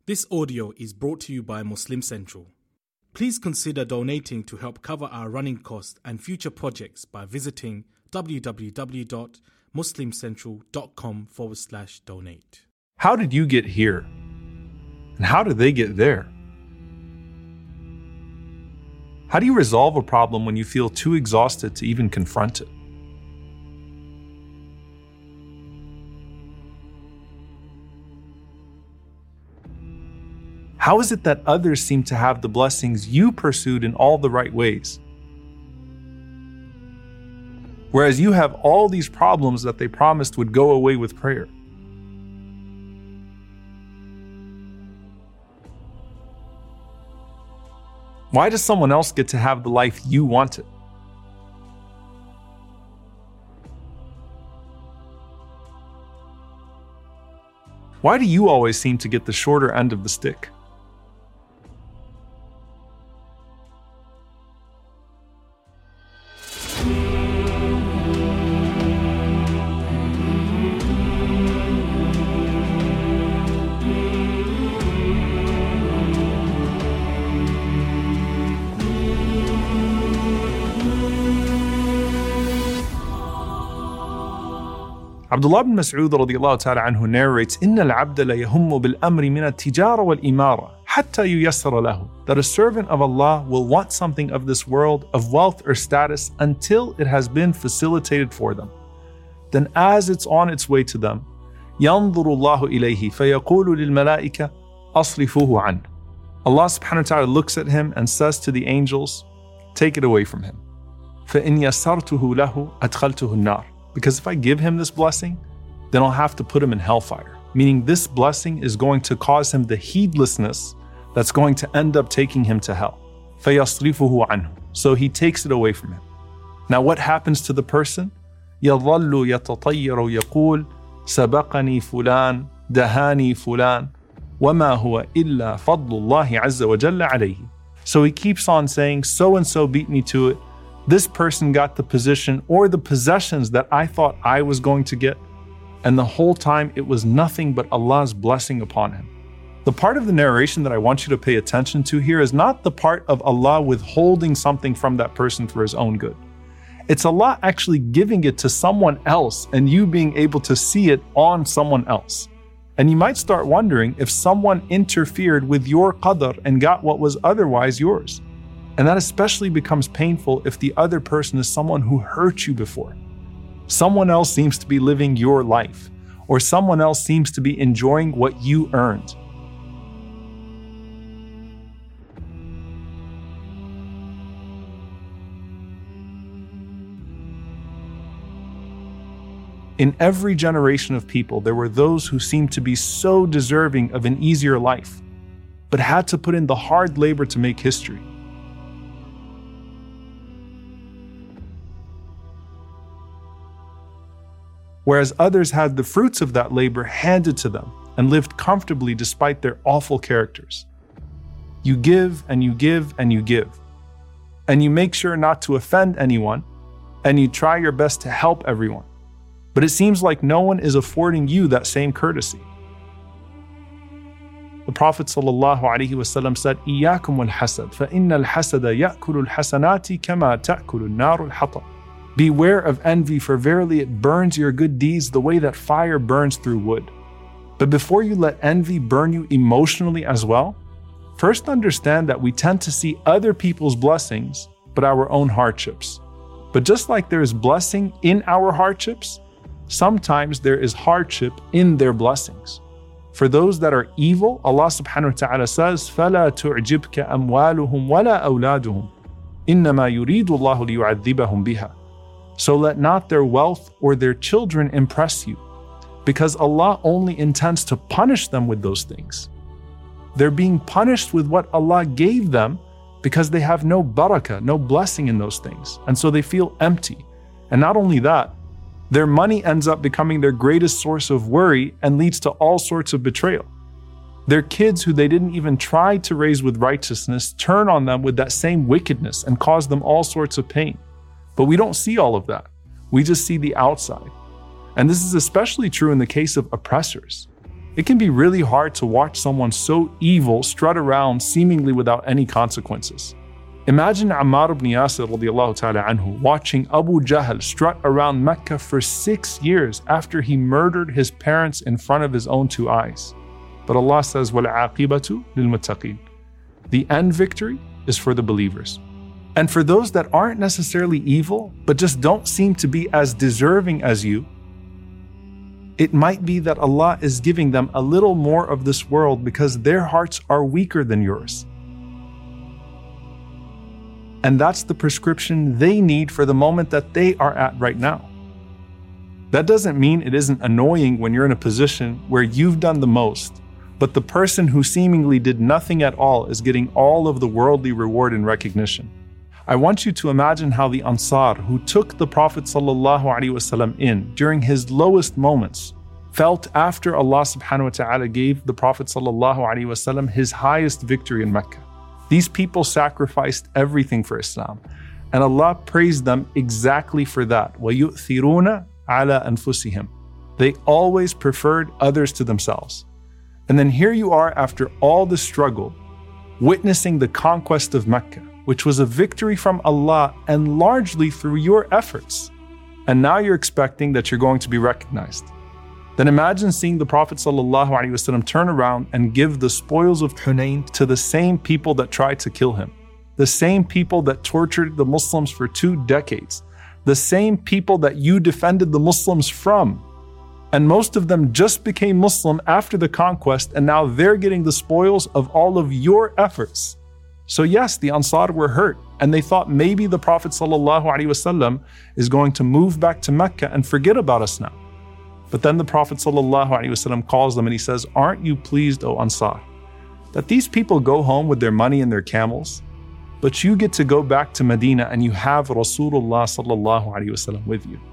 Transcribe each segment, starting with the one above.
This audio is brought to you by Muslim Central. Please consider donating to help cover our running costs and future projects by visiting www.muslimcentral.com/donate. How did you get here? And how did they get there? How do you resolve a problem when you feel too exhausted to even confront it? How is it that others seem to have the blessings you pursued in all the right ways, whereas you have all these problems that they promised would go away with prayer? Why does someone else get to have the life you wanted? Why do you always seem to get the shorter end of the stick? Abdullah ibn Mas'ud radiyallahu ta'ala anhu narrates, إِنَّ الْعَبْدَ لَيَهُمُّ بِالْأَمْرِ مِنَ التِّجَارَةِ وَالْإِمَارَةِ حَتَّى يُيَسَّرَ لَهُ, that a servant of Allah will want something of this world, of wealth or status, until it has been facilitated for them. Then as it's on its way to them, يَنظُرُ اللَّهُ إِلَيْهِ فَيَقُولُ لِلْمَلَائِكَةِ أَصْرِفُوهُ عَنْهُ. Allah subhanahu wa ta'ala looks at him and says to the angels, take it away from him. فَإِنْ يَسَّرْتُهُ لَهُ أَدْخَلْتُهُ النَّارِ. Because if I give him this blessing, then I'll have to put him in hellfire. Meaning this blessing is going to cause him the heedlessness that's going to end up taking him to hell. فَيَصْرِفُهُ عَنْهُ. So he takes it away from him. Now what happens to the person? يَظَلُّ يَتَطَيَّرُ يَقُولُ سَبَقَنِي فُلَانٌ دَهَانِي فُلَانٌ وَمَا هُوَ إِلَّا فَضْلُ اللَّهِ عَزَّ وَجَلَّ عَلَيْهِ. So he keeps on saying, so-and-so beat me to it. This person got the position or the possessions that I thought I was going to get. And the whole time it was nothing but Allah's blessing upon him. The part of the narration that I want you to pay attention to here is not the part of Allah withholding something from that person for his own good. It's Allah actually giving it to someone else and you being able to see it on someone else. And you might start wondering if someone interfered with your qadr and got what was otherwise yours. And that especially becomes painful if the other person is someone who hurt you before. Someone else seems to be living your life, or someone else seems to be enjoying what you earned. In every generation of people, there were those who seemed to be so deserving of an easier life, but had to put in the hard labor to make history. Whereas others had the fruits of that labor handed to them and lived comfortably despite their awful characters. You give and you give and you give. And you make sure not to offend anyone, and you try your best to help everyone. But it seems like no one is affording you that same courtesy. The Prophet ﷺ said, إِيَّاكُمْ وَالْحَسَدَ فَإِنَّ الْحَسَدَ يَأْكُلُ الْحَسَنَاتِ كَمَا تَأْكُلُ النَّارُ الْحَطَبَ. Beware of envy, for verily it burns your good deeds the way that fire burns through wood. But before you let envy burn you emotionally as well, first understand that we tend to see other people's blessings, but our own hardships. But just like there is blessing in our hardships, sometimes there is hardship in their blessings. For those that are evil, Allah subhanahu wa ta'ala says, فَلَا تُعْجِبْكَ أَمْوَالُهُمْ وَلَا أَوْلَادُهُمْ إِنَّمَا يُرِيدُ اللَّهُ لِيُعَذِّبَهُمْ بِهَا. So let not their wealth or their children impress you, because Allah only intends to punish them with those things. They're being punished with what Allah gave them because they have no barakah, no blessing in those things. And so they feel empty. And not only that, their money ends up becoming their greatest source of worry and leads to all sorts of betrayal. Their kids who they didn't even try to raise with righteousness turn on them with that same wickedness and cause them all sorts of pain. But we don't see all of that. We just see the outside. And this is especially true in the case of oppressors. It can be really hard to watch someone so evil strut around seemingly without any consequences. Imagine Ammar ibn Yasir radiallahu ta'ala anhu watching Abu Jahl strut around Mecca for 6 years after he murdered his parents in front of his own 2 eyes. But Allah says, وَالْعَاقِبَةُ لِلْمُتَّقِينَ. The end victory is for the believers. And for those that aren't necessarily evil, but just don't seem to be as deserving as you, it might be that Allah is giving them a little more of this world because their hearts are weaker than yours. And that's the prescription they need for the moment that they are at right now. That doesn't mean it isn't annoying when you're in a position where you've done the most, but the person who seemingly did nothing at all is getting all of the worldly reward and recognition. I want you to imagine how the Ansar, who took the Prophet ﷺ in during his lowest moments, felt after Allah subhanahu wa ta'ala gave the Prophet ﷺ his highest victory in Mecca. These people sacrificed everything for Islam, and Allah praised them exactly for that. وَيُؤْثِرُونَ عَلَى أَنفُسِهِمْ. They always preferred others to themselves. And then here you are after all the struggle, witnessing the conquest of Mecca, which was a victory from Allah and largely through your efforts. And now you're expecting that you're going to be recognized. Then imagine seeing the Prophet ﷺ turn around and give the spoils of Hunayn to the same people that tried to kill him, the same people that tortured the Muslims for 2 decades, the same people that you defended the Muslims from. And most of them just became Muslim after the conquest, and now they're getting the spoils of all of your efforts. So yes, the Ansar were hurt, and they thought maybe the Prophet ﷺ is going to move back to Mecca and forget about us now. But then the Prophet ﷺ calls them and he says, "Aren't you pleased, O Ansar, that these people go home with their money and their camels, but you get to go back to Medina and you have Rasulullah ﷺ with you?"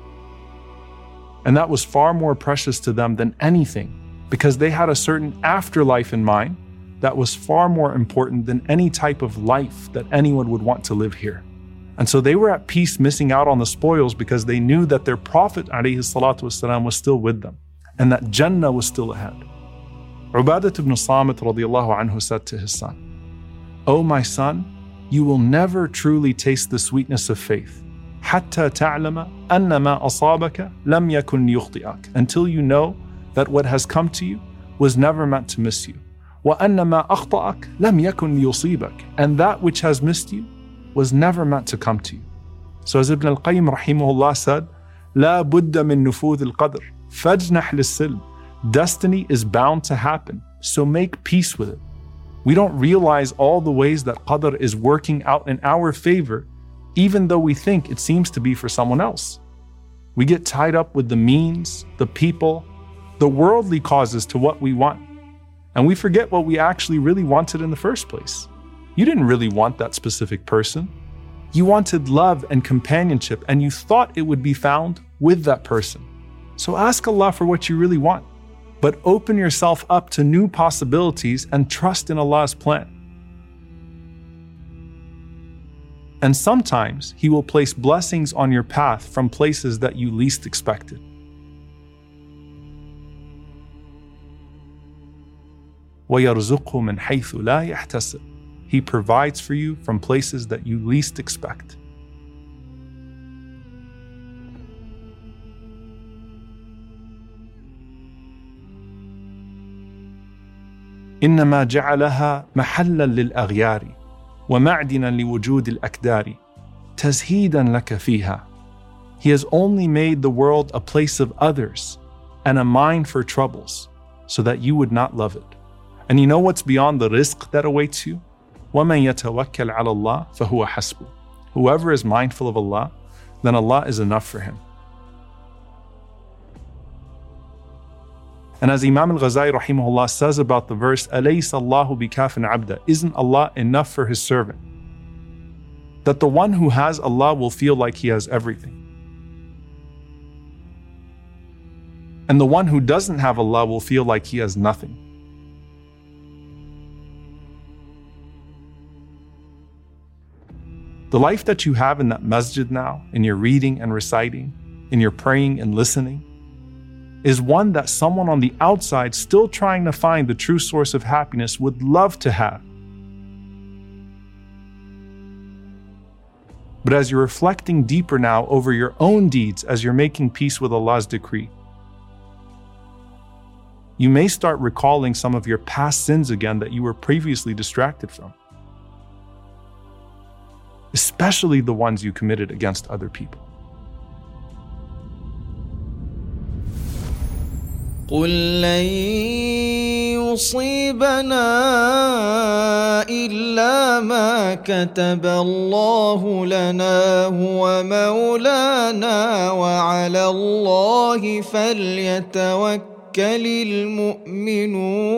And that was far more precious to them than anything, because they had a certain afterlife in mind that was far more important than any type of life that anyone would want to live here. And so they were at peace missing out on the spoils because they knew that their Prophet ﷺ was still with them and that Jannah was still ahead. Ubadah ibn Samit radiallahu anhu said to his son, "O my son, you will never truly taste the sweetness of faith حتى تعلم أن ما أصابك لم يكن ليخطئك, until you know that what has come to you was never meant to miss you. وأن ما أخطأك لم يكن ليصيبك, and that which has missed you was never meant to come to you." So as Ibn al-Qayyim rahimahullah said, لا بد من نفوذ القدر فاجنح للسلم. Destiny is bound to happen, so make peace with it. We don't realize all the ways that qadr is working out in our favor, even though we think it seems to be for someone else. We get tied up with the means, the people, the worldly causes to what we want, and we forget what we actually really wanted in the first place. You didn't really want that specific person. You wanted love and companionship, and you thought it would be found with that person. So ask Allah for what you really want, but open yourself up to new possibilities and trust in Allah's plan. And sometimes He will place blessings on your path from places that you least expected. وَيَرْزُقْهُ مِنْ حَيْثُ لَا يَحْتَسِبُ. He provides for you from places that you least expect. إنما جعلها محلا للأغيار ومعدنا لوجود الأكدار تزهيدا لك فيها. He has only made the world a place of others and a mine for troubles, so that you would not love it. And you know what's beyond the rizq that awaits you? وَمَنْ يَتَوَكَّلْ عَلَى اللَّهِ فَهُوَ حَسْبُهُ. Whoever is mindful of Allah, then Allah is enough for him. And as Imam al-Ghazali rahimahullah says about the verse, أَلَيْسَ اللَّهُ بِكَافٍ عَبْدًا, isn't Allah enough for His servant? That the one who has Allah will feel like he has everything. And the one who doesn't have Allah will feel like he has nothing. The life that you have in that masjid now, in your reading and reciting, in your praying and listening, is one that someone on the outside still trying to find the true source of happiness would love to have. But as you're reflecting deeper now over your own deeds as you're making peace with Allah's decree, you may start recalling some of your past sins again that you were previously distracted from, especially the ones you committed against other people. قل لن يصيبنا إلا ما كتب الله لنا هو مولانا وعلى الله فليتوكل المؤمنون.